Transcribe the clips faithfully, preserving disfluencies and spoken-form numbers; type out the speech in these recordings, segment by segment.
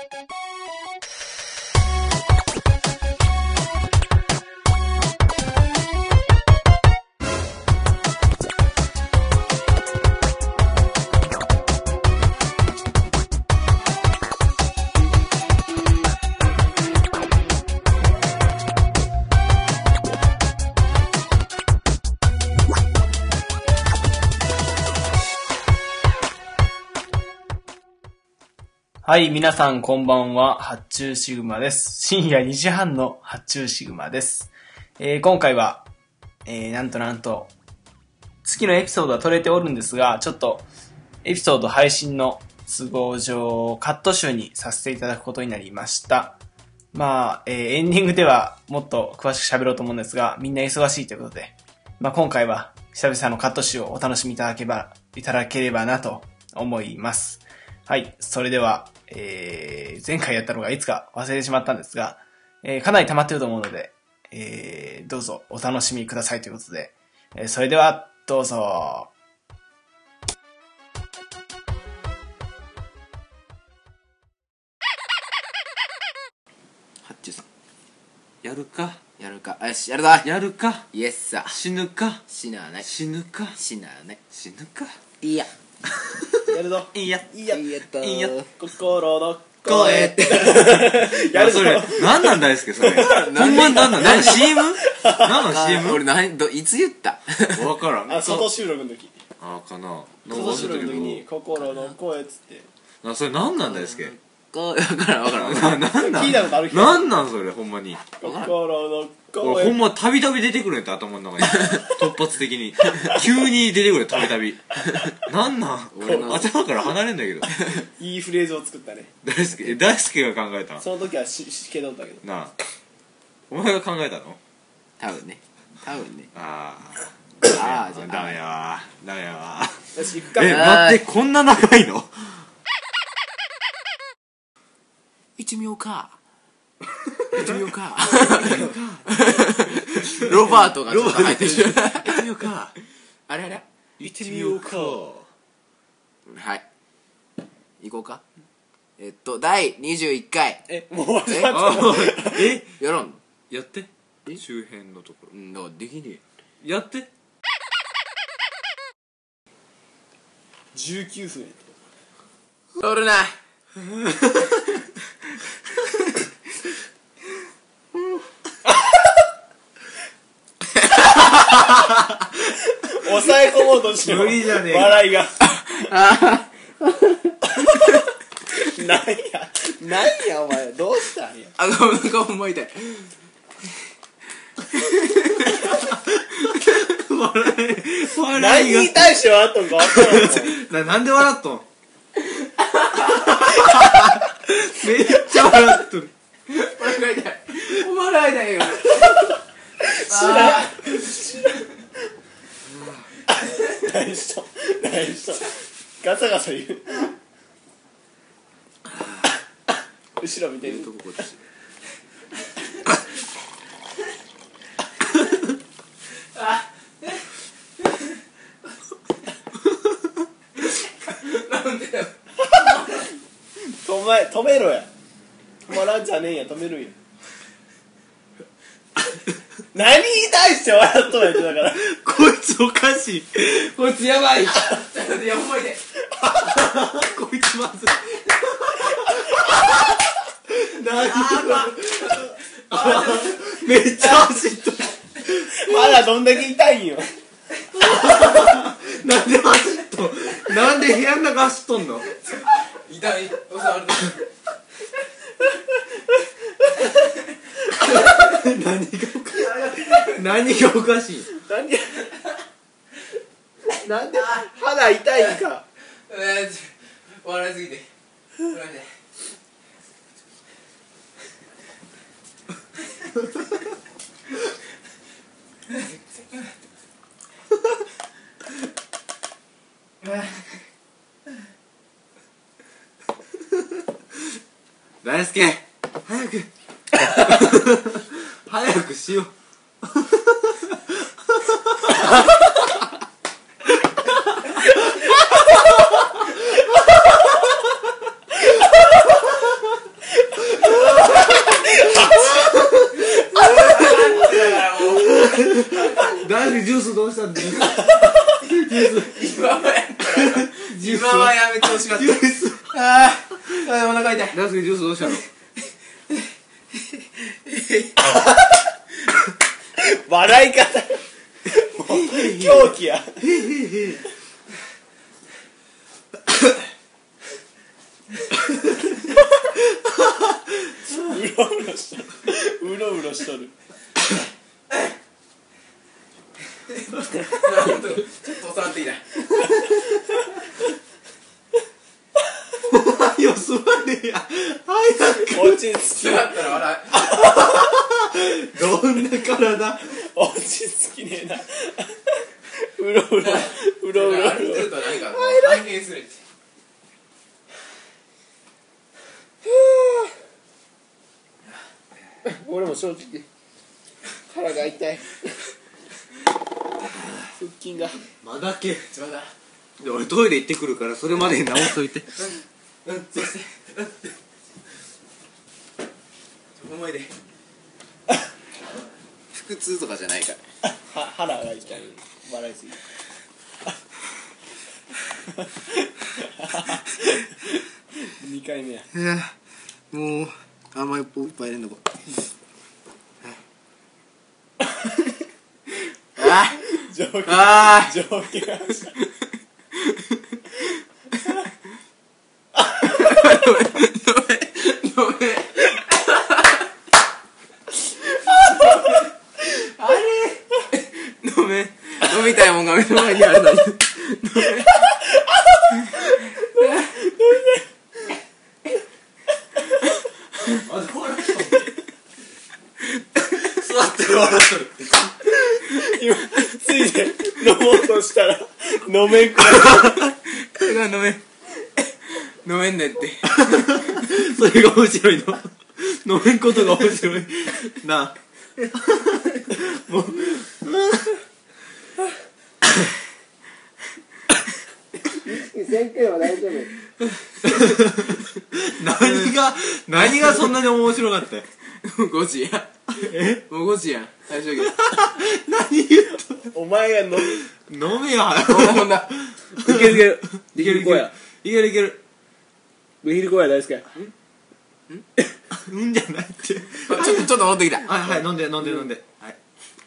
はい、皆さんこんばんは、発注シグマです。深夜にじはんの発注シグマです。えー、今回は、えー、なんとなんと、月のエピソードは撮れておるんですが、ちょっと、エピソード配信の都合上、カット集にさせていただくことになりました。まあ、えー、エンディングではもっと詳しく喋ろうと思うんですが、みんな忙しいということで、まあ今回は久々のカット集をお楽しみいただけば、いただければなと思います。はい、それでは、えー、前回やったのがいつか忘れてしまったんですが、えー、かなり溜まっていると思うので、えー、どうぞお楽しみくださいということで、えー、それではどうぞ。 ハッチュさんやるかやるか。よし、やるぞ。 やるかイエスさ。 死ぬか死なない。 死ぬか死なない。 死ぬかいや。 やるぞ。 いいやいいや。いいやと。 いいや。 心の声って。 やるぞ。それ、なんなん大輔それ。ほんまになんなんなん シーエム？ なんなん シーエム？ 俺何、ど、いつ言った？ わからん。 あ、外収録の時。 あーかな。 外収録の時に、心の声っつって。 あ、それなんなん大輔。 わからんわからん。 な、なんなん聞いたことある人。 なんなんそれ、ほんまに。 心の声。 俺ほんまたびたび出てくるんやった、頭の中に。突発的に。急に出てくるたびたび。なんなん俺の頭から離れんだけど。 いいフレーズを作ったね。 大輔、え大輔が考えたんその時はし、しけどったけど。 なあ。お前が考えたの多分ね。多分ね。 あああ、じゃあ。 ダメやわ。ダメやわ。 よし、行くか。 え、待って、こんな長いの行ってみようか。行ってみようか。ロバートがちょっと入ってる。 行ってみようか。 あれあれ行ってみようか。 はい。行こうか。えっと、だいにじゅういっかい。 え、もう始えまった。 えやらんの？ やって周辺のところうん、だからできねえ。 やってじゅうきゅうふんやおるな。 抑え込もうとしても無理じゃねえか笑いがなんやなんやお前どうしたんやあ、ごめん、ごめん、もう痛い。 笑い笑何いがに対して笑っとんか分からんもんな、なんで笑っとんめっちゃ笑っとる笑いたい。笑いたいよ。 知らん何しと何しとガサガサ言う後ろ見てるこっち。なんでよ。 止め止めろや止まらんじゃねえんや止めるんや何に対して笑っとんやってだからこいつおかしいこいつやばい。ちょっとやばいで。 こいつまずい何めっちゃ走っとるまだどんだけ痛いんよなんで走っとんなんで部屋の中走っとんの痛い。おさわる。 何がおかしい何がおかしいなんでなんで肌痛いんかえー、笑いすぎて。笑いて。 大輔早く早くしよう今はや今はやめてほしかったああお腹痛い。 大輔ジュースどうしたの？ 笑い方もう狂気やうろうろしとるうろうろしとるちょっと収まってきた。 よ座れや早落ち着き座ったら笑くどんな体落ち着きねえなうろうろうろうろ歩いてると何かこう半減する。 俺も正直腹が痛い腹筋がまだけちょうだで俺トイレ行ってくるからそれまでに直しといてうんそして思い出腹痛とかじゃないからは腹が痛い笑いすぎにかいめやもう甘いっぽいっぱい入れんのこあ上下あ上下がしたごめんあれ飲め飲みたいもんが目の前にあるのに飲めあれ笑っとる座ってる笑っとる今ついで飲もうとしたら飲めんくらい飲めん飲めんねってそれが面白いの飲めんことが面白いなあもう先生は大丈夫何が何がそんなに面白かったよもうごじやえもうごじやん最初に何言っお前が飲みと飲めやほんなほんないけるいけるいけるいけるいけるいけるビールコーラ大好きやうんじゃないってちょっとちょっと戻ってきたはいはい飲んで飲んで飲んではい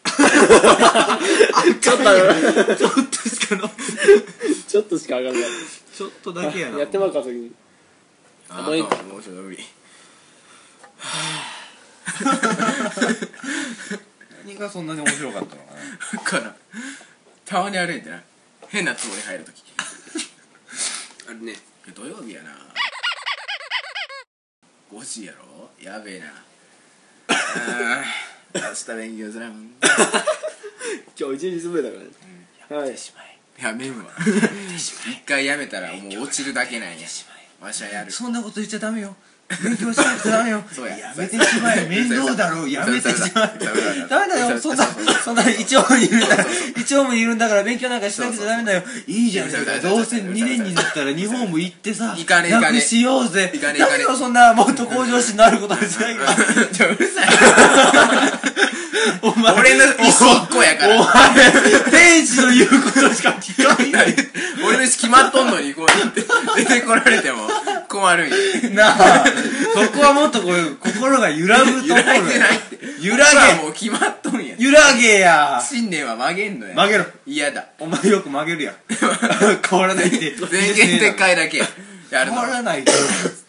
ちょっとちょっとしか飲んでちょっとしか上がらないちょっとだけやなやってまうか先にあもういいもうちょっと無理何がそんなに面白かったのかなからたまに歩いてな変なつもり入るときあれね土曜日やなごじやろやべえなあー明日勉強すらん今日一日滑だからねはいやめんわ一回やめたらもう落ちるだけなんやわしはやるそんなこと言っちゃダメよ勉強しなくちゃダメよそうややめてしまえ面倒だろうやめてしまえそうそうそうダメだよそんなそんな一応もいるんだ一応もいるんだから勉強なんかしなくちゃダメだよいいじゃんそうそうそうどうせにねんになったら日本も行ってさ行かねえ行かねえ楽しようぜ行かねえ行かねえダメよそんなもっと向上心のあることはしないからちょうるさいお前俺の意思一個やからお前天使の言うことしか聞かない俺の意思決まっとんのにこうやって出てこられても困るんやなあそこはもっとこう心が揺らぐところ揺らいでないって揺ら僕はげもう決まっとんや揺らげや信念は曲げんのや曲げろ嫌だお前よく曲げるやん変わらないって全言撤回だけやるの変わらないって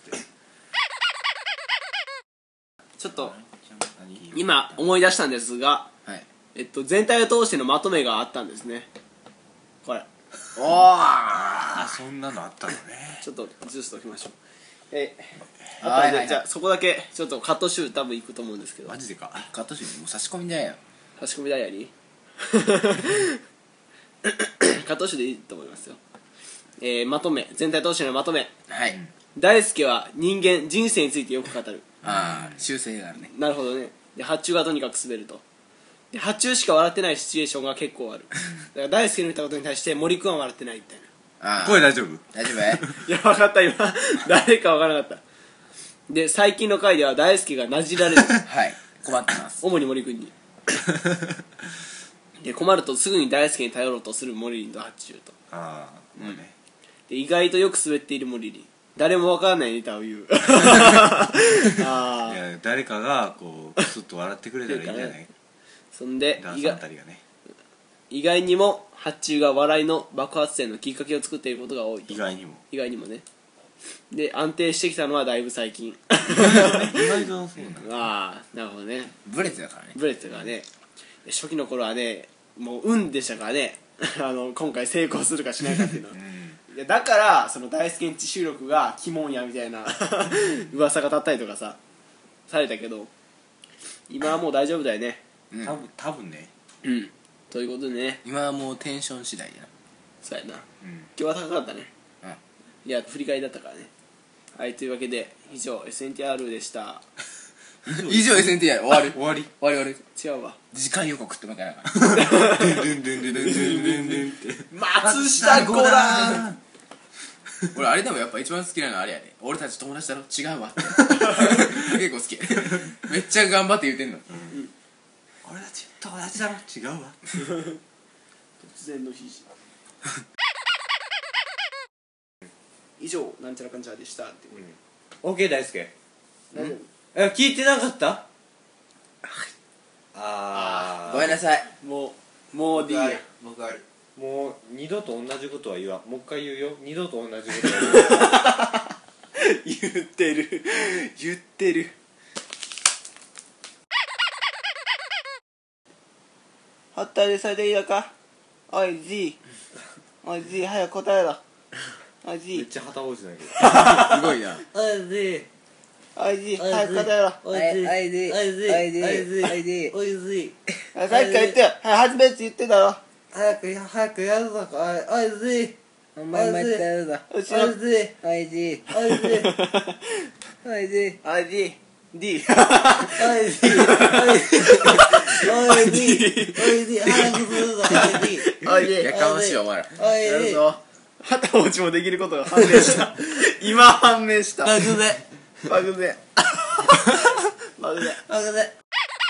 ちょっと今思い出したんですが、 はいえっと、全体を通してのまとめがあったんですねこれおーあそんなのあったのねちょっとジュースときましょうえあとで、 はいはいはいじゃあそこだけちょっとカット集多分いくと思うんですけどマジでかカット集もう差し込みだよ差し込みダイアリーカット集でいいと思いますよ、えー、まとめ全体通してのまとめはい大輔は人間人生についてよく語るああ修正があるねなるほどねで発注がとにかく滑るとで発注しか笑ってないシチュエーションが結構あるだから大輔の言ったことに対して森君は笑ってないみたいなああ声大丈夫大丈夫いや分かった今誰か分からなかったで最近の回では大輔がなじられるはい困ってます主に森君にで困るとすぐに大輔に頼ろうとするモリリンとハッチューとああまあねで意外とよく滑っているモリリン誰もわからないネタを言うあいや誰かがこうクスッと笑ってくれたらいいんじゃないそんでダー意外さんあたりがね意外にもハッチューが笑いの爆発点のきっかけを作っていることが多いと意外にも意外にもねで安定してきたのはだいぶ最近意外とそうなのああなるほどねブレてたからねブレてたからね初期の頃はねもう運でしたからねあの今回成功するかしないかっていうのは、 うんいやだからその大輔んち収録が鬼門やみたいな噂が立ったりとかさされたけど今はもう大丈夫だよねうん多分多分ねうんということでね今はもうテンション次第やなそうやなうん今日は高かったねうんいや振り返りだったからねはいというわけで以上 エスエヌティーアール でした以上 エスエヌティーアール 終わる終わり終わり終わり違うわ次回予告ってまかなドゥンドゥンドゥンドゥンドゥンドゥンドゥンドゥンって松下五段俺あれでもやっぱ一番好きなのはあれやで俺たち友達だろ違うわって結構好きめっちゃ頑張って言うてんの俺たち友達だろ違うわ突然の肘以上なんちゃらかんちゃらでしたって OK 大輔大丈夫え聞いてなかったあごめんなさいもうもうでいいや僕あるもう二度と同じことは言わんもう一回言うよ二度と同じことは言う言ってる言ってるはったりされていいのかおいじいおいじい早く答えろおいじいめっちゃ旗王子だけどすごいなおいじいおいじい早く答えろおいじいおいじいおいじいおいじいおいじいおいじいおいじいさっきから言ってよはい始めって言ってたろ早く早くやるぞおいおいじいお前もやってやるぞおいじいおいじいおいじいおいじいおいじいおいじい D おいじいおいじいおいじい早くするぞおいじいおいじいやかましいわお前らおいじいやるぞ旗落ちもできることが判明した今判明したバグでバグでバグでバグで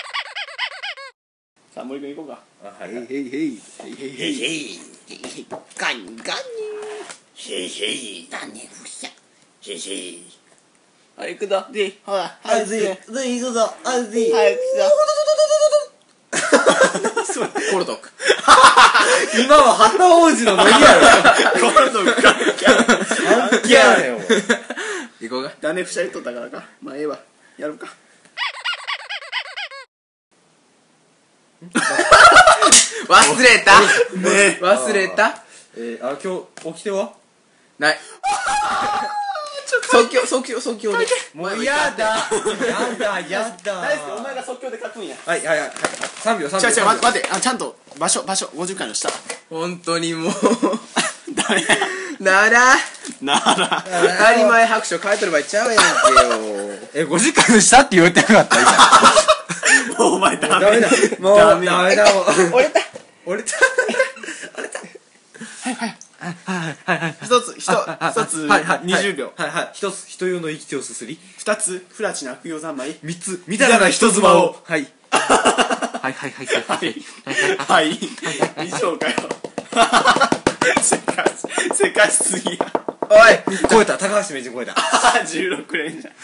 さあ森君行こうかあはいへいへいへいへいへいへいへいガンガンへいへいダネフシャへいへいはい行くぞ D ほらおいじい早くしてずい行くぞおいじい早くしろコルトック今は旗王子のノリやろこれのガン関係あれよ行こうかダネフシャ言っとったからかまあええわやるか忘れたねえ忘れたえー、あ今日起きてはない即興即興即興でもうやだやだやだ大輔お前が即興で書くんやはいはいはいさんびょうさんびょう違う違う待って待ってあちゃんと場所場所ごじゅっかいの下本当にもうダメならなら当たり前拍手書いとる場合ちゃうやんけよえごじかいの下って言ってなかった今もうお前ダメダメだもうダメダメだもう折れた折れた一つ一一つはいはいにじゅうびょうはいはい一つ人用の生き手をすすり二つフラチの悪用三昧三つみたいな人妻をはいはいはいはいはいはいはい以上かよせかしせかしすぎやおい超えた高橋名人超えたじゅうろく連じゃん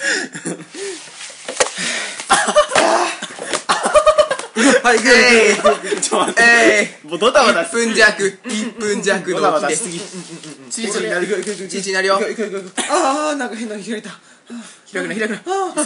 はいグーグーグーちょっと待ってえもうドタバタいっぷん弱いっぷん弱ドタバの起きタしすぎチリチリなるチリチリなるよいくいくいくああなんか変なの開いた開くな開くな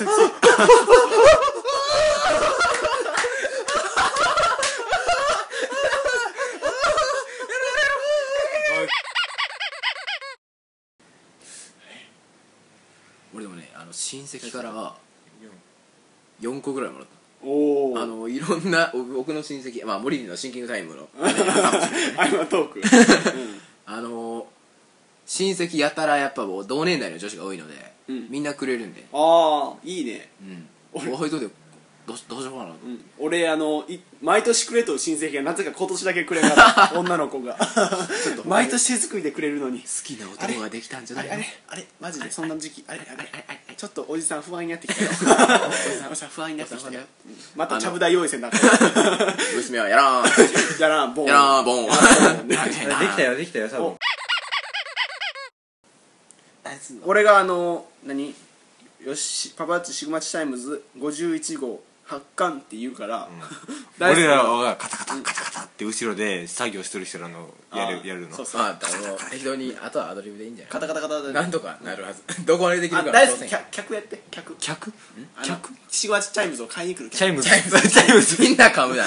俺でもねあの親戚からはよんこぐらいもらったおおあのいろんな僕の親戚まあモリリのシンキングタイムのアイマトークあの親戚やたらやっぱもう同年代の女子が多いので、 うんみんなくれるんでああいいねうん俺どうでどうしどうしようかなうん俺あのい毎年くれとる親戚がなぜか今年だけくれなかった女の子がちょっと毎年手作りでくれるのに好きな男ができたんじゃないのあれあれあれマジでそんな時期あれあれあれあれちょっとおじさん不安になってきたよおじさんおじさん不安になってきたよまたちゃぶ台用意せんな娘はやらーんやらんボンやらーんボンできたよできたよ多分俺があの何よしパパッチシグマチタイムズごじゅういち号発刊って言うから、 俺らがカタカタカタカタって後ろで作業してる人らのやるやるのそうそうまあもう適当にあとはアドリブでいいんじゃないカタカタカタでなんとかなるはずどこまでできるかあ大好き挑戦客客やって客客客シグマチタイムズを買いに来るチャイムズチャイムズチャイムズみんな噛むな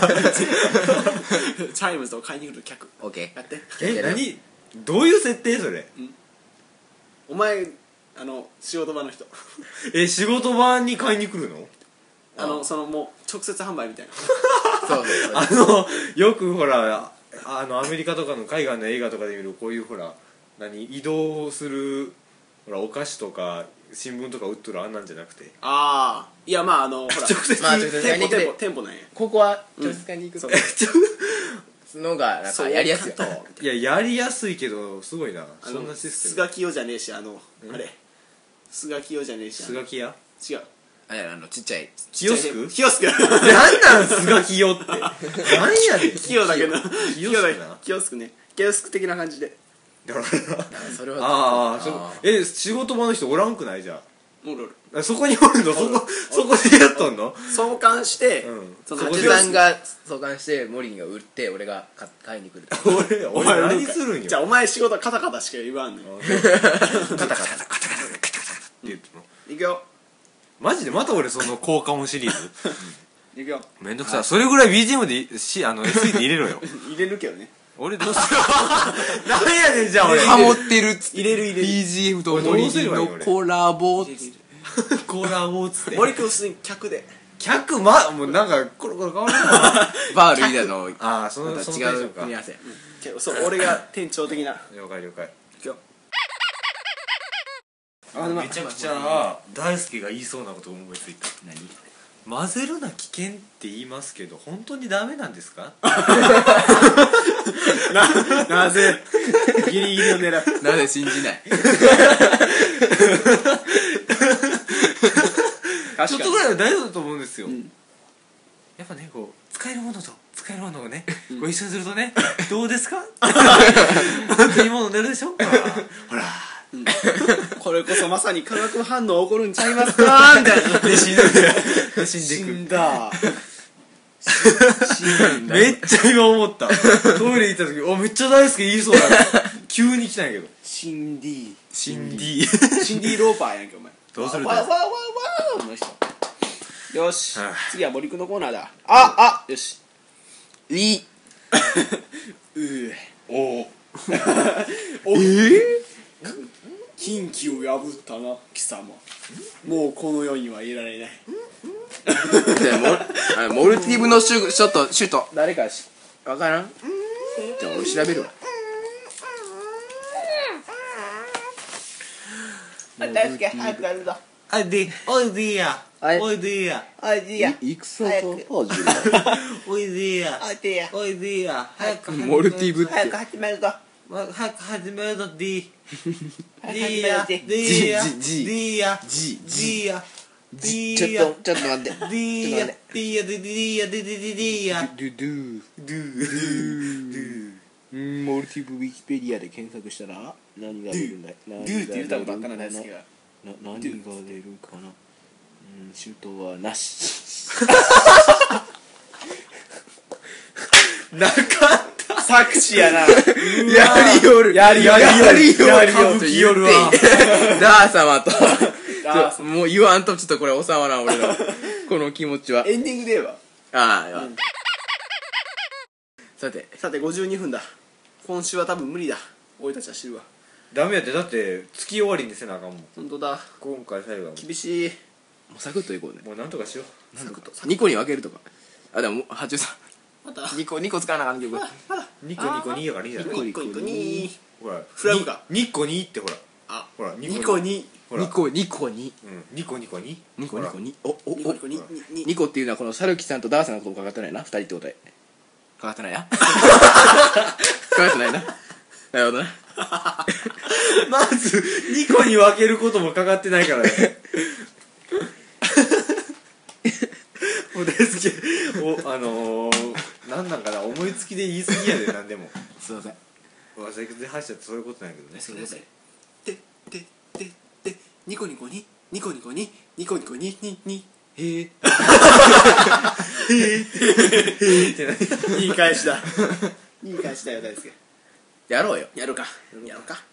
チャイムズを買いに来る客オッケやってえ何どういう設定それお前あの仕事場の人え仕事場に買いに来るのあのそのもう直接販売みたいなーそうそうそうあのよくほらあのアメリカとかの海外の映画とかで見るこういうほら何移動するほらお菓子とか新聞とか売っとるあんなんじゃなくてああいやまああのほら直接まあ直接買いに行くで店舗店舗店舗なんやここは直接買いに行くそうのがなんかやりやすいよそうかといややりやすいけどすごいなあそのんなシステムスガキヨじゃねえしあのあれスガキヨじゃねえしスガキ屋違うあれあのちっちゃいキオスクキヨスクなんなんスガキ屋ってなんやねんキヨだけどキヨスクなキヨスクねキヨスク的な感じでだからそれはああそえ仕事場の人おらんくないじゃんおるおるあそこにおるのそこそこでやっとんの相関して、 うんそのおじキヨスクさんが相関してモリンが売って俺が買買いに来る俺お前俺何するんよじゃあお前仕事はカタカタしか言わんねんカタカタカタカタカタカタって言ってのいくよマジでまた俺その効果音シリーズいくよめんどくさいそれぐらい ビージーエム でしあの エスイー で入れろよ入れるけどね俺どうする何やねんじゃあ俺ハモってるっつって入れる入れるビージーエム と俺どうモリすればいいンのコラボっつってコーラーボーっつって森君すでに客で客まもうなんかコロコロ変わるなバールイダのああそのまたそのテンションか違う組み合わせけどそう俺が店長的な了解了解いくよあでもめちゃくちゃ大輔が言いそうなことを思いついた何混ぜるな危険って言いますけど本当にダメなんですかななぜギリギリを狙うなぜ信じないちょっとぐらいは大丈夫だと思うんですよ、 んやっぱねこう使えるものと使えるものをね、ご一緒にするとねどうですかいいもの出るでしょほらほらこれこそまさに化学反応起こるんちゃいますかみたいなで死ぬ死んで死いくんだめっちゃ今思ったトイレ行った時おめっちゃ大好き言いそうだ急に来たんやけどシンディシンディシンディローパーやんけお前どうするわわわわわの人よし、 はあ次は森くんのコーナーだああよしいいうーおおおえ禁忌を破ったな貴様もうこの世にはいられないじゃあモルあのモルティブのシュショットシュート誰かしわからんじゃあ俺調べるわ大輔早くやるぞあでおいでやはいおいでやおいでや戦早くおいでやおいでやおいでや早くモルティブって早く始めるぞま早く始めるぞ D 早く D 始めやるぜ D や G D や G D や D ちょやっとちょっと待って D や D や D や D や D やドゥドゥドゥうんモルティブウィキペディアで検索したら何が出るんだいドゥって言ったことばっかな大輔がな何が出るかなうんシュートはなしなかった作詞やなやりよるやりよるやりよるやりよる歌舞伎よるわダー様とダーちょもう言わんとちょっとこれ収まらん俺のこの気持ちはエンディングで言えばああ、うん、さてさてごじゅうにふんだ今週は多分無理だ俺たちは知るわダメやってだって月終わりにせなあかんもん本当だ今回最後だもん厳しいもうサクッといこうねもうなんとかしよサクッとにこに分けるとかあでも八中さまたんにこにこ使わなあかん曲まだうニコニコにやからいいじゃないニコニコにほらフラグかニコにってほらあほらニコにほらにこにこにうんニコニコににこにこにおおおニコニコにににこっていうのはこのサルキさんとダーさんのことかかってないなふたりってことでかかってないなかかってないななるほどな。 まずにこに分けることもかかってないからねもう大好きおあのー、なんなんかな、思いつきで言い過ぎやで。なんでもすいません。 忘れて走ったってそういうことなんやけどね。 すいません。ててててニコニコにニコニコにニコニコにににへえへーって何いい返しだいい返しだよ大輔。 やろうよ。やるかやろうか。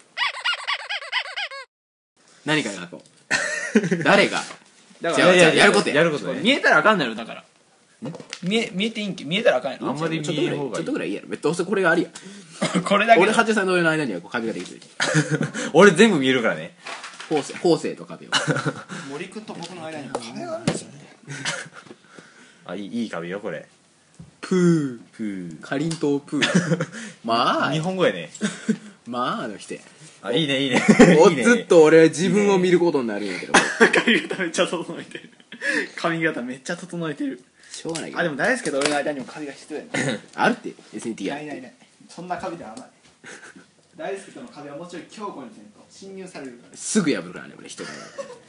何か書こう。誰がだじゃあじゃあやることややることね。 見えたらあかんのよだから見え見えていいんけ見えたらあかんやろあんまりちょっとぐらいちょ見えん方がいい。 っとぐらいいいやろ。どうせこれがありや。 これだけ俺はちさんのの間にはこう壁ができてる。 俺全部見えるからね。 後世後世と壁を。 森君と僕の間に壁があるんですよね。 あ、いいいい壁よこれ。 プーふー。 かりんとうプー。まあ日本語やね。 まあの人や。 あ、いいねいいねおいいね。 ずっと俺は自分を見ることになるんやけど、 髪型めっちゃ整えてる髪型めっちゃ整えてる。 しょうがないけどあでも大輔と俺の間にも壁が必要やねあるって エスエヌティー やないないないそんな壁ではない大輔との壁はもちろん強固にせんと侵入されるから。 すぐ破るからね俺人が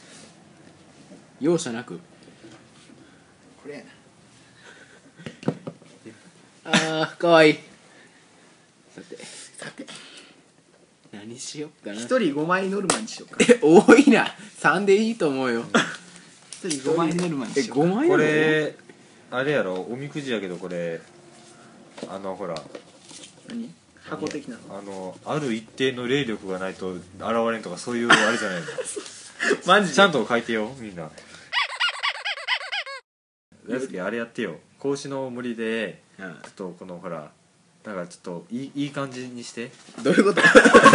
容赦なく。 これやな。 あーかわいい。さてさて何しよっかな。 一人ごまいノルマにしようか。 え多いな。さんでいいと思うよ。 一人ごまいノルマにえしようか。 ごまいこれあれやろ、おみくじやけどこれあのほら何箱的なの。 あのある一定の霊力がないと現れんとかそういうあれじゃないのマジでちゃんと書いてよみんな。大輔あれやってよ。格子の森でうんちょっとこのほらだからちょっといいいい感じにして。 どういうことど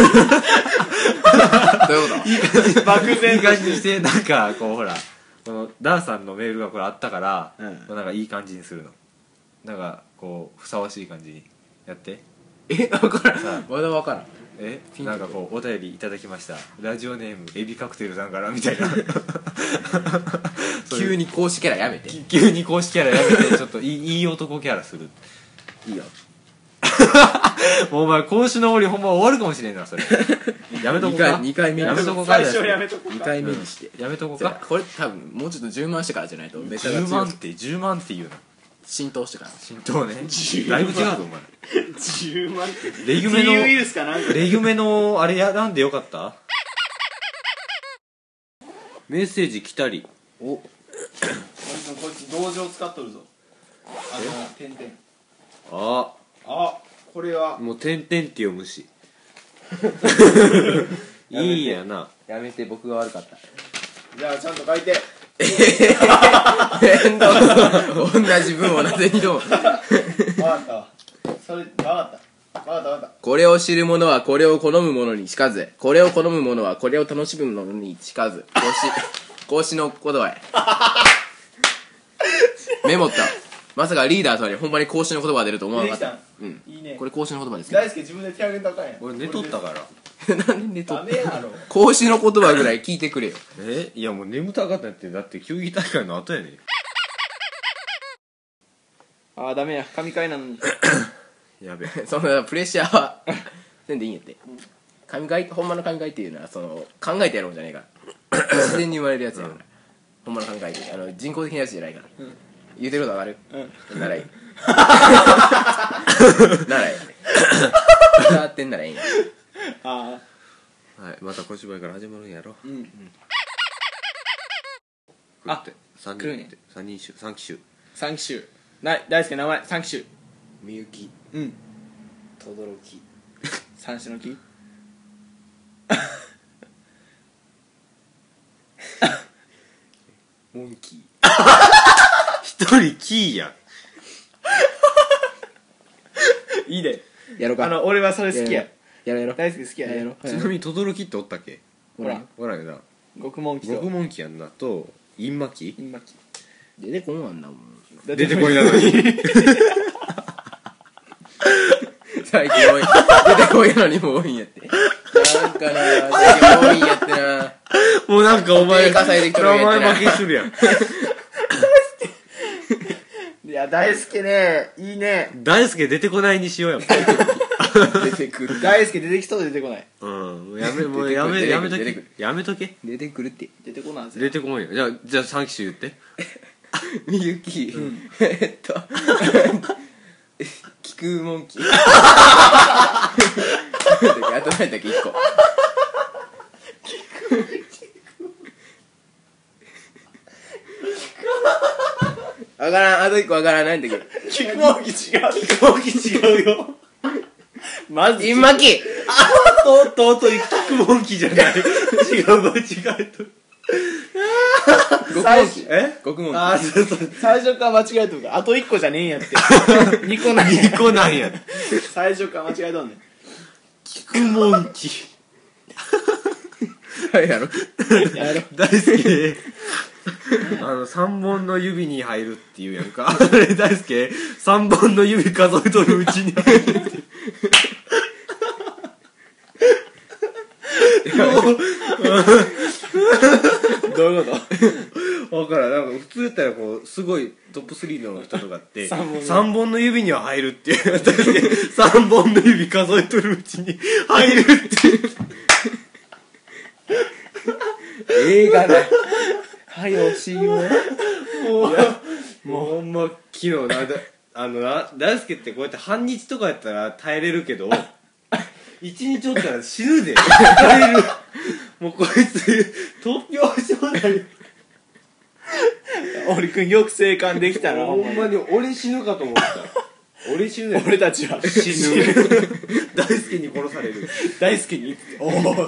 ういうこと漠然いい感じにしてなんかこうほらこのダーさんのメールがこれあったから、 うんこうなんかいい感じにするの。なんかこうふさわしい感じにやって。 え分からさあんまだ分からん。 えピンクなんかこうお便りいただきました。ラジオネームエビカクテルさんからみたいなそういう急に公式キャラやめて。い急に公式キャラやめてちょっといいいい男キャラする。 いよ。 もうお前公子の森ほんま終わるかもしれんなそれ。やめとこうか。 にかいめやめとこうか。 最初やめとこうにかいめにして、 やめとこうじゃあか。 これ多分もうちょっとじゅうまんしてからじゃないとメタが 10 強く万ってじゅうまんって言うの浸透してから。 浸透ね。だいぶ違うぞお前。 じゅうまんってレギュメティー ウイのルスかなんかレギュメのあれやらんでよかった。メッセージ来たり。 おこいつ同情使っとるぞ。あの点々。 ああこれはもう点々って読むしいいんやな。 やめて僕が悪かった。 じゃあちゃんと書いて。 面倒同じ文をなぜにどう分かったわ。それ分かった分かった分かっこれを知る者はこれを好む者にしかず、これを好む者はこれを楽しむ者にしかず。孔子孔子の言葉や。メモった。まさかリーダーとはにほんまに孔子の言葉が出ると思わなかった。 でうんた。いいね。 これ孔子の言葉ですけど。 大輔自分で手挙げたらあかんやん。 俺寝とったから。 なんで寝とダメやろ。 孔子の言葉ぐらい聞いてくれよ。 えいやもう眠たかったってだって球技大会の後やねん。 ああダメや神回なのに。 やべそんなプレッシャーはせんでいいんやって。神回ほんまの神回っていうのはその考えてやろうじゃないから自然に生まれるやつやから、ほんまの神回ってあの人工的なやつじゃないから、言うてることわかる、ならいいならいい歌ってんならいいんや。 ああはいまた小芝居から始まるんやろ。 うんあって三来るね人って三人衆三期衆。 三期衆な大輔名前三期衆。 みゆきうんとどろき三種の木。 モンキー一人キーやん。 いいで。 やろうか。 あの俺はそれ好きや。 やろうやろう大輔好きやね。 やろうちなみに轟っておったっけ。 ほらおらんよな。 獄門記と獄門記やんなと陰魔記陰巻き。 出てこんわんなもん。 出てこいなのに最近多い出てこいなのにもう多いんやって。なんかな最近多いんやってな。 もうなんかお前手稼いできとるんやおってな前負けするやん。 いや大輔ねいいね。 大輔出てこないにしようやっぱり出てくる大輔出てきそうで出てこない。 うんやめもうやめやめと出てくるけやめとけ出てくるって出てこないはずや。 出てこいよじゃあじゃあさん機種言ってみゆき、えっとキクモンキーあと何だっけいっこわからんあといっこわからん何だっけキクモンキ違う。キクモンキ違うよ。まず、 インマキとうとうとキクモンキじゃない違う間違えとる極モンキえ極モンキあそうそう最初から間違えとるから、あといっこじゃねえんやって。にこなんや。 にこなんや最初から間違えとんねん。 キクモンキはいやろやろ。 大好きあのさんぼんの指に入るっていうやんかあれ大好きさんぼんの指数えとるうちに入るってどういうこと分からんなんか普通やったらこうすごいトップスリーの人とかって三本のさんぼんの指には入るっていうさんぼんの指数えとるうちに入るって映画だはい惜しいよもうもうほんま昨日なだあのな大輔ってこうやって半日とかやったら耐えれるけど一日おったら死ぬで耐えるもうこいつ突拍子もない俺くんよく生還できたな。 ほんまに俺死ぬかと思った俺死ぬで俺たちは死ぬ大輔に殺される大輔におおおお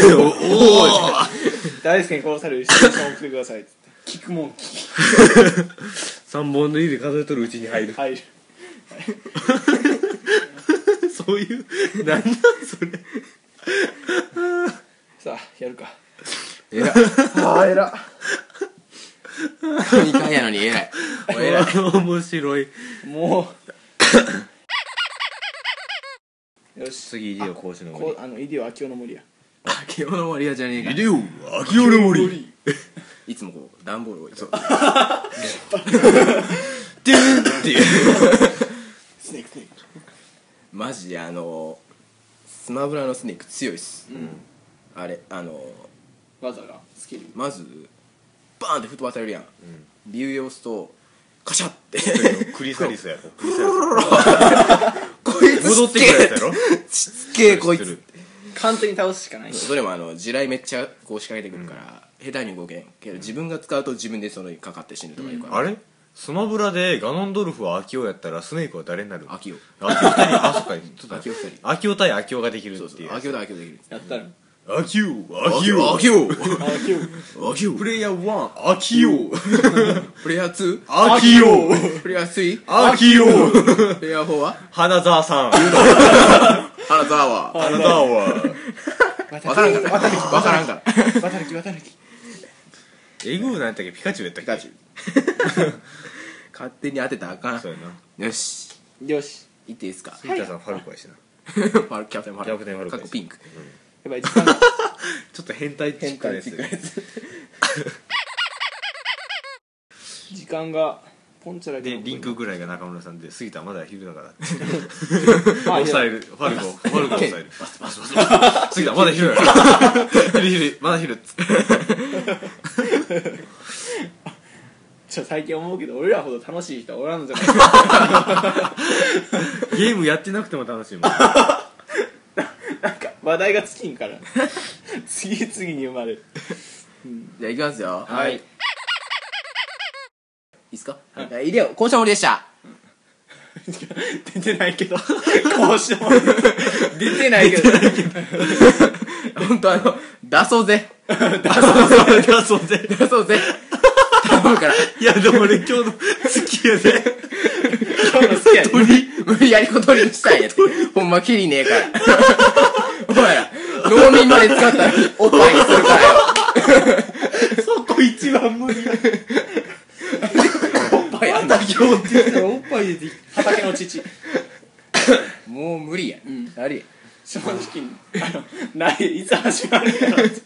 大輔に殺されるシチュエーション送ってくださいっつってキクモンキさんぼんの指数えとるうちに入る入る。 そういうなんなんそれさあやるか。 えらああえら。 にかいやのに偉いお偉い面白いもうよし次イデオ講師のこうあのイデオ秋夫の森や。 秋夫の森はじゃねえかイデオ秋代の森いつもこう段ボールを置いてでーんっていうスネークスネーク。 マジであのスマブラのスネーク強いっす、あれあの技がスキル。 まずバーンって吹っ飛ばされるやん、ビュー用すとカシャってクリサリスやろクリサこいつリス戻ってくるやつやろちっけえこいつ完全に倒すしかない。 それもあの地雷めっちゃこう仕掛けてくるから、下手に動けんけど自分が使うと自分でそのにかかって死ぬとかいうから、 あれスマブラでガノンドルフは秋代やったらスネークは誰になる秋夫秋代二人あそっかちょっと秋夫二人秋代対秋代ができるそうそうっていう秋夫だ秋夫できるやったら秋代秋秋夫代秋夫秋夫秋夫プレイヤーワン秋代プレイヤーツー秋代プレイヤースリー秋代プレイヤーフォーは花沢さん花沢は花沢は分からんから分からんから渡るき渡るき。 エグーなんやったっけピカチュウやったっけピカチュウ勝手に当てたらあかんそうやなよしよし。 言っていいですか杉田さんファルコやしなファルキャプテンファルキャプテンファルコかっこピンクやばい時間がちょっと変態チックなやつ変態チックなやつ時間がポンチャラでリンクぐらいが中村さんで杉田はまだ昼だからまあ抑えるファルコファルコ抑えるバスバスバスバス杉田まだ昼や昼昼まだ昼っつってちょ最近思うけど俺らほど楽しい人はおらんのじゃないか。 ゲームやってなくても楽しいもんなんか話題が尽きんから次々に生まれる。 じゃあいきますよはいいいっすかはいいでよ校舎森でした出てないけどこうしても出てないけど本当あの出そうぜ出そうぜ出そうぜ頼むからいやでも俺今日の好きやで今日の好きやね無理やりことにしたんやってほんまきりねえからお前ら農民まで使ったらおっぱいにするからよそこ一番無理やおっぱいあんだ今日って言ったらおっぱい出てき畑の父。 もう無理やあり正直あのないいつ始まるんやろって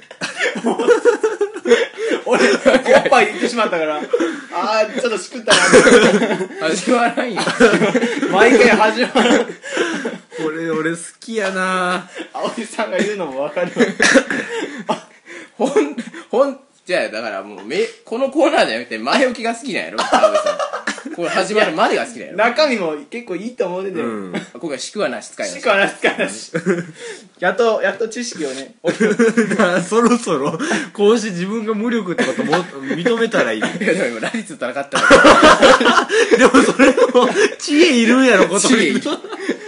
俺おっぱい言ってしまったからあーちょっとしくったな始まらんよ毎回始まる。 これい俺好きやな。 青井さんが言うのもわかるわ。 ほんほんじゃあだからもうめこのコーナーじゃなくて前置きが好きなんやろ青井さん。これ始まるまでが好きなんやろ。 中身も結構いいと思うでね。 うん。 今回しくはなし使いまししかはなしかなし。やっと、やっと知識をね。 だからそろそろ、こうして自分が無力ってことも認めたらいい。 いやでもラリツと戦ったらでもそれも、知恵いるんやろ、こと知恵いること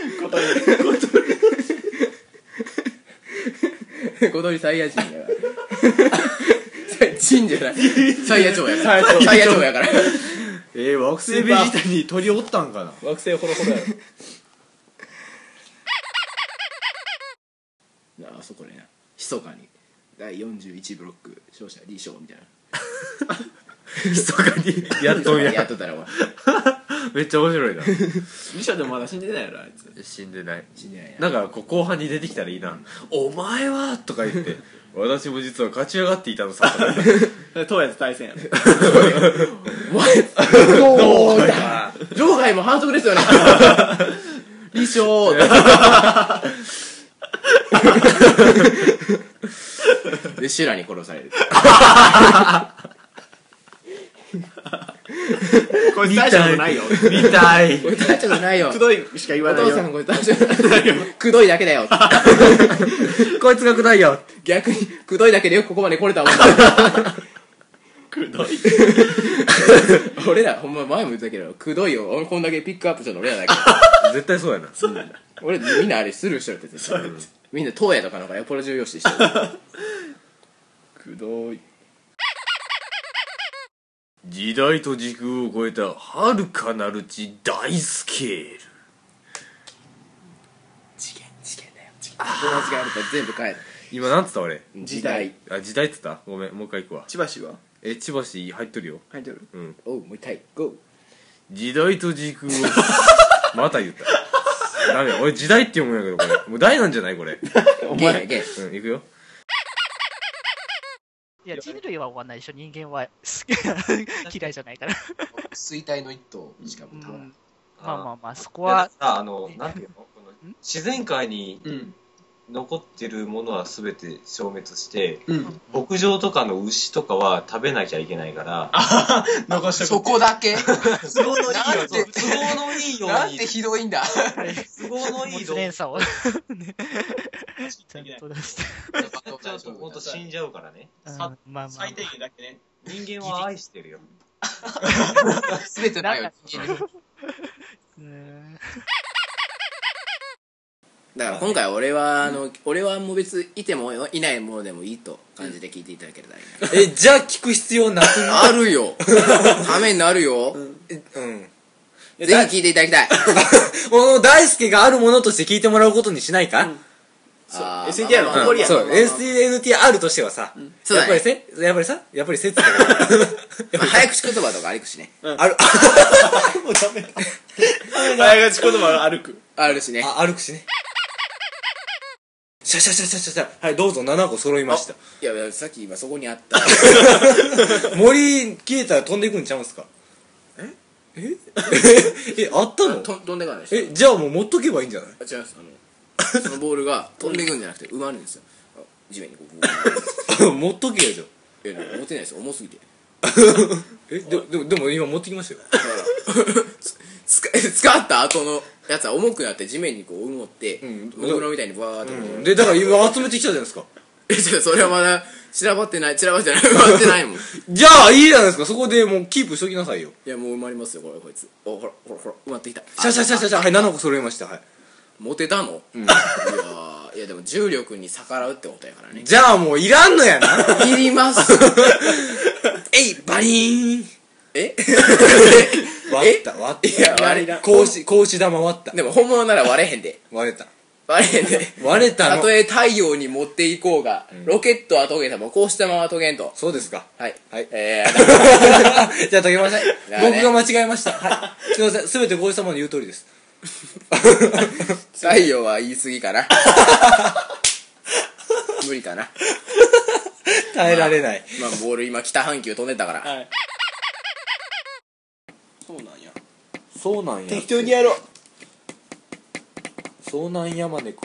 に。 小鳥サイヤ人やから人じゃないサイヤ長やからサイヤ長サイヤ長やからえー、惑星ベジタに鳥おったんかな。 惑星ホロホロやろ。 あそこでな密かにだいよんじゅういちブロック勝者李翔みたいな密かにやっとんや。 やっとったらお前めっちゃ面白いな。 ミシャでもまだ死んでないやろ、あいつ。 死んでない。 死んでないななんかこう後半に出てきたらいいな。お前はとか言って、私も実は勝ち上がっていたのさ。 東野と対戦やろ。 お前どうだ場外も反則ですよね李翔で修羅に殺されるこれ大したことないよ。 見たい。 これ大したことないよくどいしか言わないよ。 お父さんこれ大したことないよくどいだけだよこいつがくないよ。 逆にくどいだけでよくここまで来れたもんくどい。 俺らほんま前も言ったけどくどいよ俺こんだけピックアップしたの俺らだけ絶対そうやな。 俺みんなあれスルーしろって絶対みんな東野とかの方がよっぽど重要視してるくどい。 時代と時空を超えた遥かなる地大スケール。 次元次元だよ次元友達がやると全部変える今なんつった俺。 時代あ、時代っつった。ごめん、もう一回行くわ。 千葉市はえ、千葉市入っとるよ。 入ってる。 うん。 おうもう一回ゴー時代と時空をまた言ったダメ俺時代って読むんやけどこれもう大なんじゃないこれゲーやゲーうん、いくよ。 いや、人類は終わんないでしょ、人間は嫌いじゃないから。 衰退の一頭しかもたまらんうんまあまあまあ、そこいやは、 さあのなんていうのこのん自然界にうん。 残ってるものは全て消滅してうん。 牧場とかの牛とかは食べなきゃいけないから残しとく。 そこだけ都合のいいよなんて都合のいいようになんてひどいんだ都合のいい物動連鎖を、ね、ちゃんと出して。 ちょっと本当死んじゃうからねうんさまあまあ、 最低限だけね。 人間は愛してるよ全てないようんだから今回俺はあの俺はもう別にいてもいないものでもいいと感じで聞いていただければいいなえ、じゃあ聞く必要なくなあるよためになるようん。 ぜひ聞いていただきたいこの大輔があるものとして聞いてもらうことにしないか、 あーエスエヌティーアール のまあまあ誇りやそう、 まあまあまあエスエヌティーアール としてはさ、 そうだねやっぱりせ、やっぱりさ、やっぱり説だから。 まあ早口言葉とかありくしねある、もうダメだ。 早口言葉が歩く。 あるしねあ、歩くしね。シャシャシャシャシャシャ。はい、どうぞ、ななこ揃いました。 いやいやさっき今そこにあった森消えたら飛んでいくんちゃうんすか？えええ、あったの？ と飛んでかないでしょえ、じゃあもう持っとけばいいんじゃない？ あ違いますあのそのボールが飛んでいくんじゃなくて埋まるんですよあ地面にこう持っとけよ、じゃあ。 いやいや持てないですよ重すぎてえ、ででも、でも今持ってきましたよ。 だから使使った後のやつは重くなって地面にこう埋もってんモグロみたいにバーってこう、 で、だから今集めてきたじゃないですか。 えちょっとそれはまだ散らばってない散らばってない埋まってないもんいじゃあいいじゃないですか、そこでもうキープしときなさいよ。 やもう埋まりますよこれこいつおほらほらほら埋まってきたシャシャシャシャシャ、はい、ななこ揃いました。はい。 モテたの、いやーいやでも重力に逆らうってことやからねじゃあもういらんのやな。 いりますえい、バリーン。 え割った、割った。 いや割り格子、格子玉割った。 でも本物なら割れへんで割れた。 割れへんで割れたのたと。え太陽に持っていこうが、ロケットは遂げてもこうしたまま遂げんとそうですか。 はいはいえーじゃあ解けません。 だね僕が間違えました。はい。すいません。すべてご様の言う通りです。 太陽は言い過ぎかな無理かな耐えられない。 まあボール今北半球飛んでたから、 はい。そうなんや。 そうなんや。 適当にやろう。 遭難山猫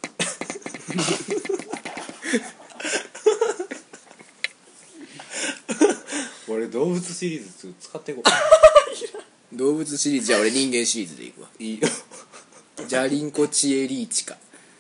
俺動物シリーズ使っていこう動物シリーズじゃあ俺人間シリーズでいくわ。 いいよジャリンコチエリーチカ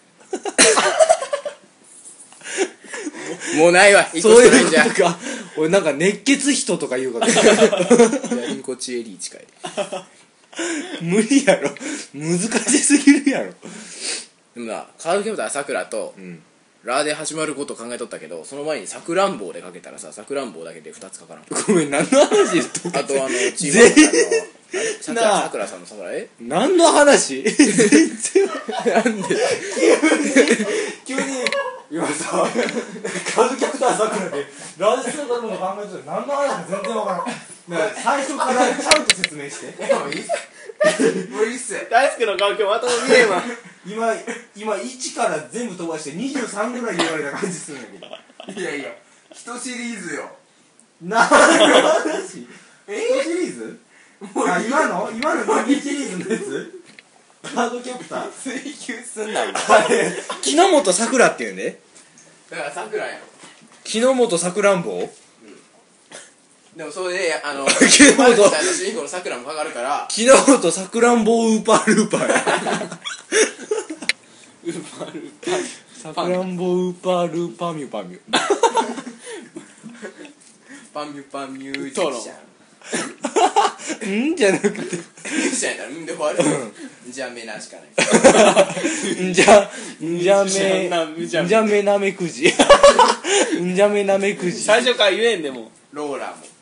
もうないわ、一個そういうしかないんじゃん。 ことか俺なんか熱血人とか言うからジャリンコチエリーチカやで。 無理やろ難しすぎるやろでもな、カードキャプターさくらとうんラで始まることを考えとったけど、その前にさくらんぼうでかけたらさ、さくらんぼうだけでふたつかからん。 ごめん何の話言っとあとあのチー全ムあのあれさくなあらさくらさんのさくらえ何の話全然なんで急に今さカードキャプターさくらでラジオの考えてたら何の話か全然わからんなんか最初からちゃんと説明してもういいっすもういいっす大輔の顔今日また見えんわ。 今今いちから全部飛ばしてにじゅうさんぐらい言われた感じするんだけどいやいや一シリーズよ。 何の話えー、シリーズあ今の今の人間シリーズのやつカードキャプター追求すんなもん。 あれ木之本さくらっていうんでだからさくらやろ。 木之本さくらんぼでもそれであの木之本マルコちゃんの主人公のさくらもかかるから木之本さくらんぼウーパールーパーやさくらんぼウーパールーパーミュパミュパンミュパンミュージシャンんじゃなくてミュージシャンやったらんで終わる。じゃあ目なしかないんじゃんじゃめんじゃんじゃめなめくじんじゃめなめくじ最初から言えんでも。 ローラーも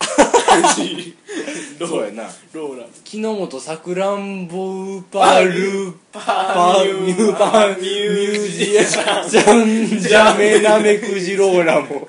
そうやなローラー。 木之本さくらんぼウーパールーパーミューパーミュージシャンじゃんじゃめなめくじローラも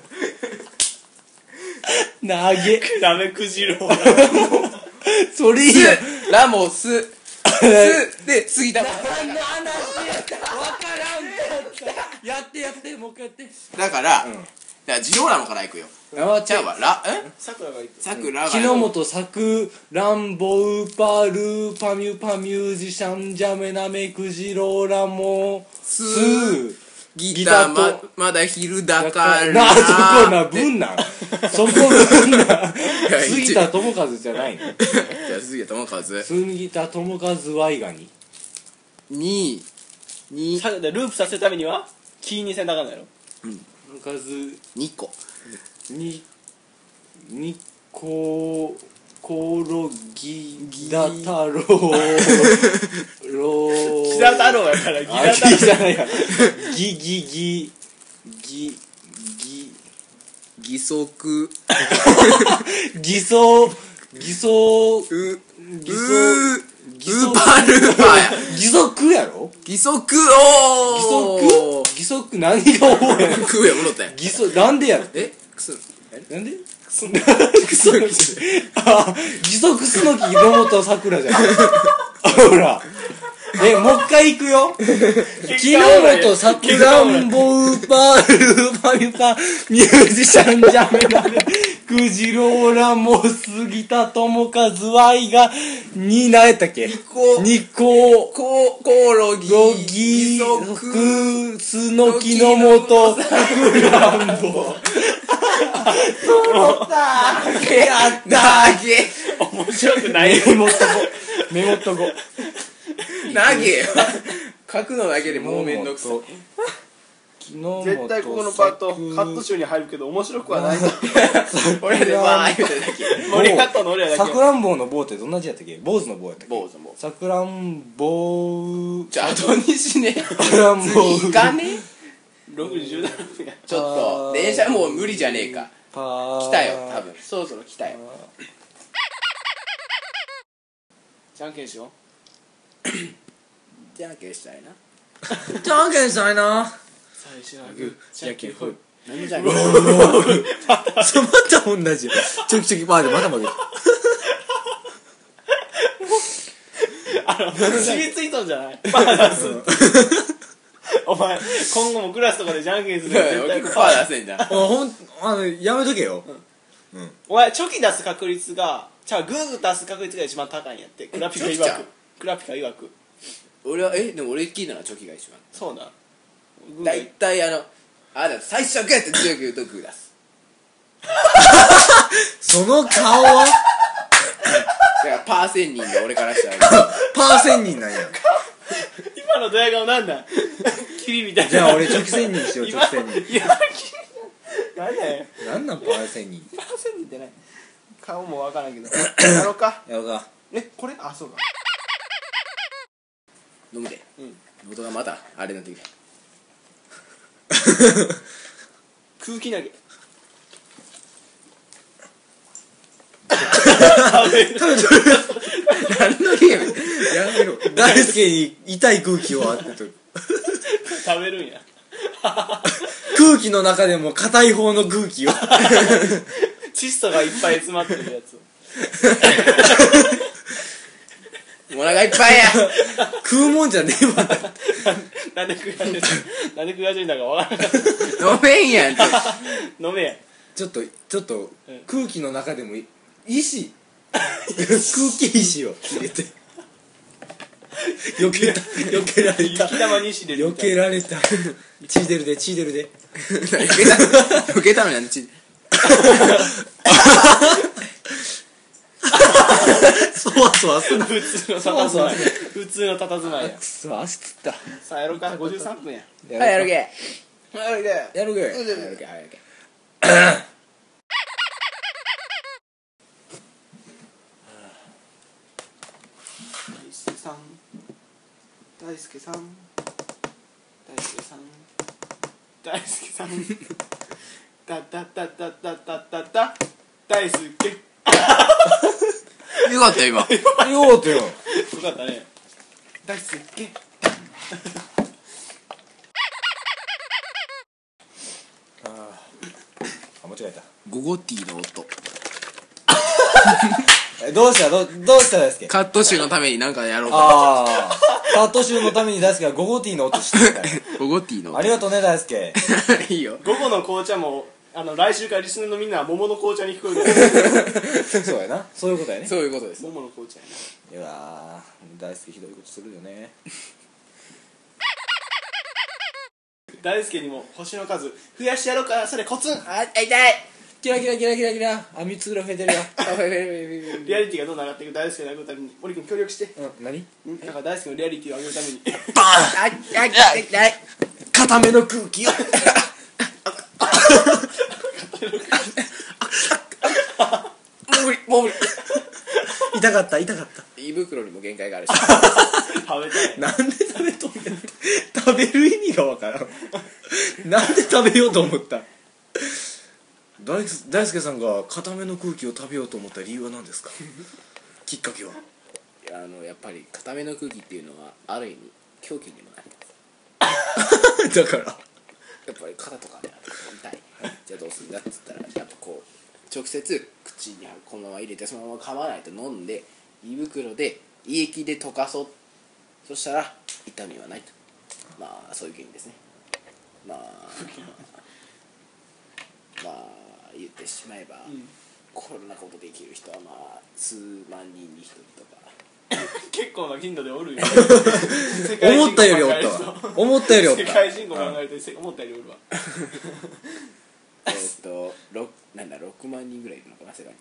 なげダメクジローラー。 それいいよスラモススで杉田も何の話やったわからんかったやってやってもう一回やってだから、だからジローラモからいくよ。ちゃうわラえさくらが言ってさくらが木之本さくらんぼウーパールーパミュパミュージシャンジャメナメクジローラモススーギターままだ昼だからなそこな文なんそこ文なん杉田智和じゃないのじゃあ杉田智和杉田智和ワイガニににさループさせるためにはキーにせんなあかんのやろ。 数にこににこコオロギダ太郎ローギダ太郎やからギあダ太郎。 ギじゃないやギギギギギ義足偽装偽装うう偽装う偽装ウーパールーパーや義足やろ義足義お足義足何が多いやん食うやもろったやん義足なんでやえくすなんでクソあ義足すのき野本さくらじゃんほらえもう一回いくよ木本さくらんぼウーパールーパミュパミュージシャンジャメナメクジローラモ杉田智和ワイがに何やったっけニコニコココオロギロギ義足クスノキのもとさくらんぼ揃ったやった投げ面白くない。 メモっとこメモっとこ投げ書くのだけでもうめんどくさい絶対ここのパートカット集に入るけど面白くはない。 俺でわー言うてるだけノリカットの俺らだけ。 さくらんぼの棒ってどんな字やったっけ坊主の棒やったっけ坊主もさくらんぼじゃあ後にしねさくらんぼ次行かねろくじじゅうななふんや。 ちょっと電車もう無理じゃねえかパー来たよ多分そろそろ来たよじゃんけんしよじゃんけんしたいなじゃんけんしたいな最初はグーじゃんけんほい何じゃんけんそうまた同じチョキチョキパーでまた負けあの染みついとんじゃないパーダスお前今後もクラスとかでじゃんけんするの絶対結構パー出せんじゃんあほんあのやめとけよお前チョキ出す確率がじゃあグー出す確率が一番高いんやってクラピカ曰くクラピカ曰く俺はえでも俺聞いたのはチョキが一番そうだ大体あのあだ最初グーって強く言うとグー出すその顔はだからパーセン人が俺からしたらパーセン人なんや。 今のドヤ顔なんだキリみたいな。 じゃあ俺直線人にしよう、直線人。 いや何だよなんなんパーセン人。 パーセンってね顔もわからんけどやろうかやろうか。 えこれあそうか飲むでうん元がまたあれになってきた空気投げ何のゲームやめろ大輔に痛い空気を当てとる。 食べるんや空気の中でも硬い方の空気を。 窒素がいっぱい詰まってるやつお腹いっぱいや食うもんじゃねえわ。 なんで食い始めたなんで食い始めたかわからなかった飲めんやんって飲めやちょっと、ちょっとうん空気の中でもい石。空気石を入れて。避けた、避けられた。 雪玉にしで避けられた。血出るで、血出るで。 受けた受けたのやんちそわそわすな。 普通の佇まい普通の佇まいやくそ、足つった。 さあやろうかごじゅうさんぷんやはいやるけやるけやるけ。 やるけやるけ大輔さん大輔さん大輔さん大輔さんたたたたたたたた大輔よかったよ今ようとよ。 よかったね大輔あ、間違えた。 ゴゴティーの音え、どうしたどう、どうした大輔。 カット集のために何かやろうかああ。カット集のために大輔がゴゴティーの音してたよ。 ゴゴティーの音ありがとうね、大輔。 いいよ午後の紅茶もあの来週からリスナーのみんなは桃の紅茶に聞こえるそうやな。そういうことやね。 そういうことです桃の紅茶やないやー、大輔ひどいことするよね。 大輔にも星の数増やしてやろうかそれコツンあ痛いキラキラキラキラキラ。あ、みっつぐらい増えてるよ。 リアリティがどんどん上がっていく大輔を殴るために森君協力してうん、何うんだから大輔のリアリティを上げるためにああ痛い痛い固めの空気を。 もう無理もう無理痛かった、痛かった。 胃袋にも限界があるし食べたいなんで食べとんねん。食べる意味がわからん。なんで食べようと思った大大輔さんが固めの空気を食べようと思った理由は何ですかきっかけは。 あのやっぱり固めの空気っていうのはある意味凶器にもなりますだからやっぱり肩とかで痛いじゃあどうするんだっつったらやっぱこう直接口にこのまま入れてそのまま噛まないと飲んで胃袋で胃液で溶かそうそしたら痛みはないとまあそういう原因ですねまあまあ言ってしまえば、うん、こんなことできる人はまあ数万人に一人とか結構な頻度でおるよ思ったよりおったわ思ったよりおった世界人口考えて思ったよりおるわえっとろくなんだろくまん人ぐらいいるのかな世界に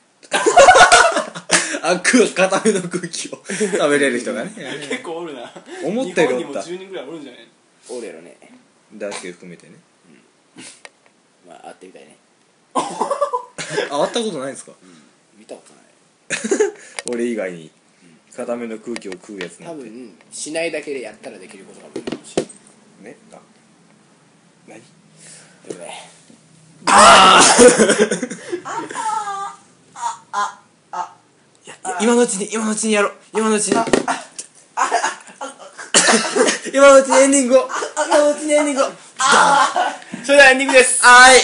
あく固めの空気を食べれる人がね結構おるな思ったよりおった日本にもじゅうにんぐらいおるんじゃないおるやろね大輔含めてね、 うん、まあ会ってみたいねあ、会ったことないんですか、 うん、見たことない俺以外に固めの空気を食うやつな多んて分しないだけでやったらできることが無理かもしれないねあ何でもね今のうちに今のうちにやろう今のうちに今のうちにエンディングを今のうちにエンディングをそれではエンディングですはい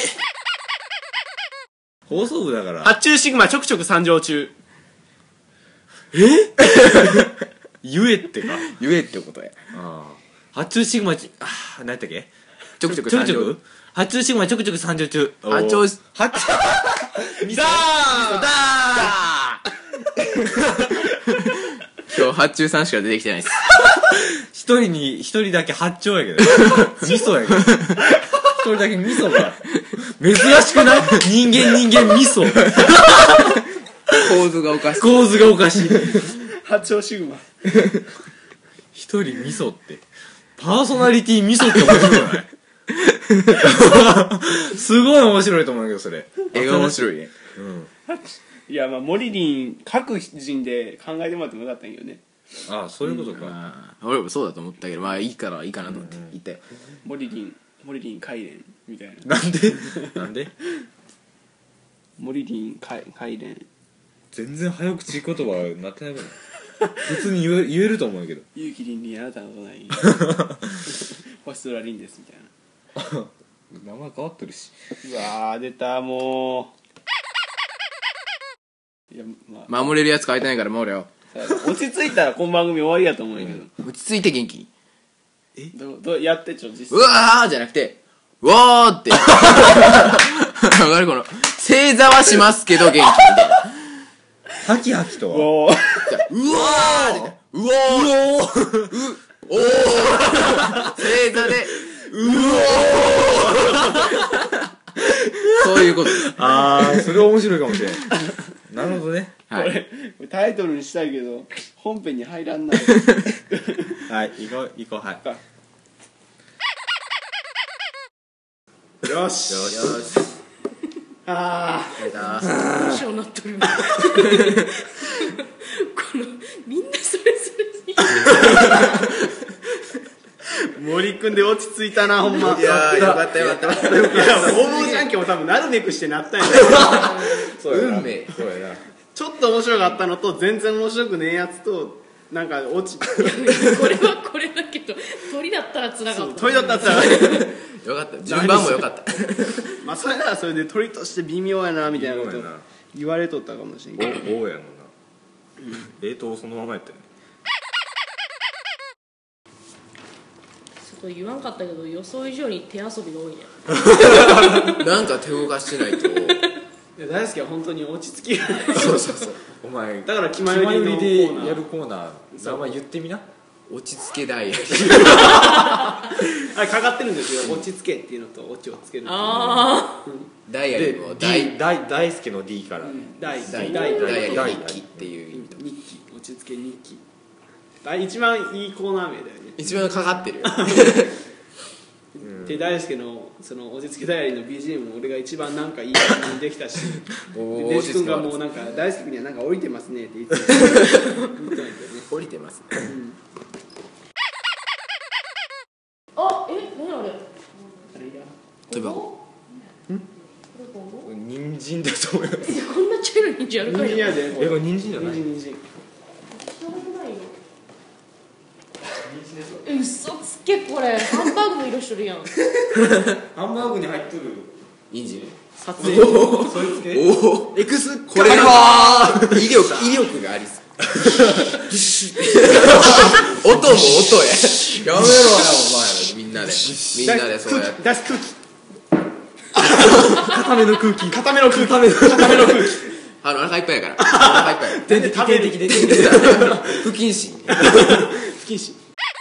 放送部だから発注シグマちょくちょく参上中え言えってか言えってことやああ発注シグマちああ何やったっけちょくちょくちょくちょく発注シグマちょくちょく参上中発注発注ダー今と発注さんしか出てきてないです。 一人に、一人だけ八丁やけど。味噌やけど。一人だけ味噌が。珍しくない人間人間味噌。 構図がおかしい。 構図がおかしい。 八丁シグマ。 一人味噌って。パーソナリティ味噌って面白くないすごい面白いと思うけど、それ。 絵が面白いね。 うん。 いや、まあ、モリリン、各人で考えてもらってもよかったんやけどね。 ああ、そういうことか。 ああ、俺もそうだと思ったけど、まあいいからいいかなと思って言ったよ。 モリリン、モリリン、カイレン、みたいな。 なんでなんでモリリン、カイカイレン。 全然早口言葉になってないから普通に言え言えると思うけど。 勇気リンリン、あなたの隣に。星空リンです、みたいな。 名前変わってるし。 うわー、出た、もう。いや、まあ、 守れるやつ書いてないから守れよ。 落ち着いたらこの番組終わりやと思うんやけど。 落ち着いて元気に。 どうどうやってちょ、実う際。 わーじゃなくて、うわーって。わかるこの、正座はしますけど元気みたいな。 ハキハキとはおー。 じゃあうわーってうおーうおー正座で、うおーそういうこと。 あー、それは面白いかもしれない。なるほどね。 はい。 これタイトルにしたいけど本編に入らんない。 はい、行こう、行こう、はい。 よし。 よし。 あやったどうしようなっておりますこのみんなそれぞれに森くんで落ち着いたな、ほんま。 いやーよかったよかった。 いや、訪問じゃんけんも多分なるべくしてなったんやね。 そうやな。 運命。 そうやな。 ちょっと面白かったのと全然面白くねえやつとなんか落ちこれはこれだけど鳥だったらつらかった鳥だったらよかった。順番もよかった。 まあそれならそれで鳥として微妙やなみたいなこと微妙やな言われとったかもしれんけど。 お、おやのな。冷凍そのままやったよね。 ちょっと言わんかったけど予想以上に手遊びが多いねなんか手動かしてないと。 いや大輔は本当に落ち着きがない。 そうそうそう。 お前、 だから気まよりのコーナー気まよりでやるコーナー、名前言ってみな。 落ち着けダイヤ。 あれかかってるんですよ。落ち着けっていうのとオチをつけるっていう。 あダイヤでリも、ダイ D、大、大輔の D から。 大ダイ大大ダイヤ大リ日記っていう意味と。 日記落ち着け日記。あ一番いいコーナー名だよね。 一番かかってるよ。 で大輔のその落ち着けダイアリーの ビージーエム も俺が一番なんかいい感じにできたし、 おでデジ君がもうなんか大輔君にはなんか降りてますねって言って言ってたんだけどね。 降りてます。 あえ何あれあれが例えば、 人参だと思います。 こんな茶色い人参あるかいな人参やで。 え、これ人参じゃない？ 人参人参。 え嘘つけこれハンバーグの色してるやんハンバーグに入っとる。 インジン。 撮影それつけおお。 エクスこれは威力、威力がありそう。音も音や。やめろや、お前ら。みんなで。みんなでそうやって。 出す空気固めの空気。 固めの空気固めの空気あの、お腹いっぱいやから。お腹いっぱいや。 全然食べるで不謹慎。 不謹慎。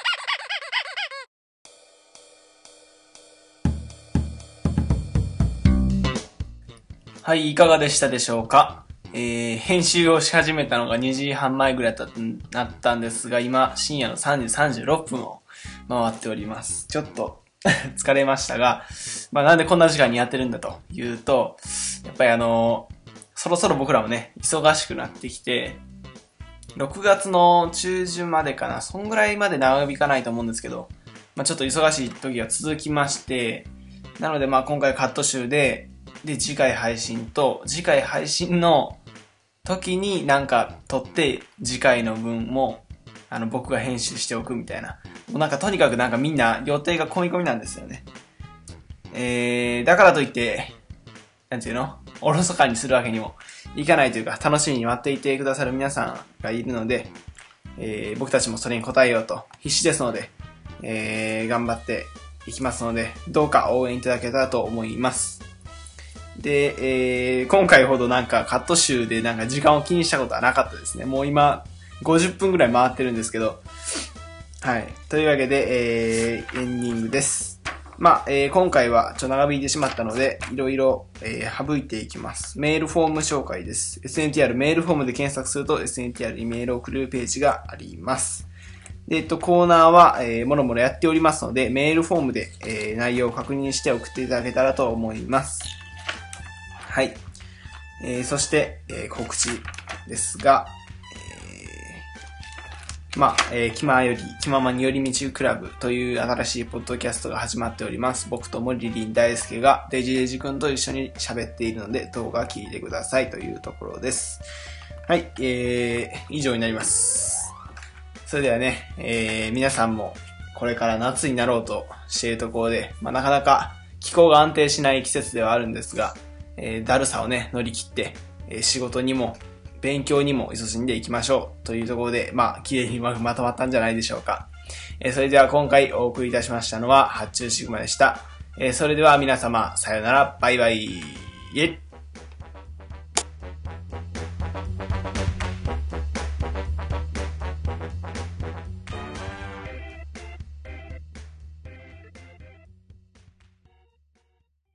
はい、いかがでしたでしょうか。えー、編集をし始めたのがにじはんまえぐらいだったなったんですが、今深夜のさんじさんじゅうろっぷんを回っております。ちょっと疲れましたが、まあなんでこんな時間にやってるんだというと、やっぱりあのー、そろそろ僕らもね、忙しくなってきて、ろくがつの中旬までかな、そんぐらいまで長引かないと思うんですけど、まあちょっと忙しい時が続きまして、なのでまあ今回カット集で、で次回配信と、次回配信の時になんか撮って次回の分もあの僕が編集しておくみたいな。もうなんかとにかくなんかみんな予定が込み込みなんですよね。えー、だからといって、なんていうの？おろそかにするわけにもいかないというか、楽しみに待っていてくださる皆さんがいるので、えー、僕たちもそれに応えようと必死ですので、えー、頑張っていきますので、どうか応援いただけたらと思います。で、えー、今回ほどなんかカット集でなんか時間を気にしたことはなかったですね。もう今、 ごじゅっぷんぐらい回ってるんですけど、はい。というわけで、えー、エンディングです。まあ、えー、今回はちょっと長引いてしまったので、いろいろ、えー、省いていきます。メールフォーム紹介です。エスエヌティーアール メールフォームで検索すると エスエヌティーアール にメールを送るページがあります。で、えっと、コーナーは、えー、もろもろやっておりますので、メールフォームで、えー、内容を確認して送っていただけたらと思います。はい。えー、そして、えー、告知ですが、まあ、えー、気まより、気ままに寄り道クラブという新しいポッドキャストが始まっております。僕とモリリン大輔がデジデジ君と一緒に喋っているので、動画聞いてくださいというところです。はい、えー、以上になります。それではね、えー、皆さんもこれから夏になろうとしているところで、まあ、なかなか気候が安定しない季節ではあるんですが、えー、だるさをね、乗り切って、えー、仕事にも、勉強にも勤しんでいきましょうというところで、まあ、綺麗にうまくまとまったんじゃないでしょうか。えー、それでは今回お送りいたしましたのは、発注シグマでした。えー、それでは皆様、さよなら、バイバイ。イェイ。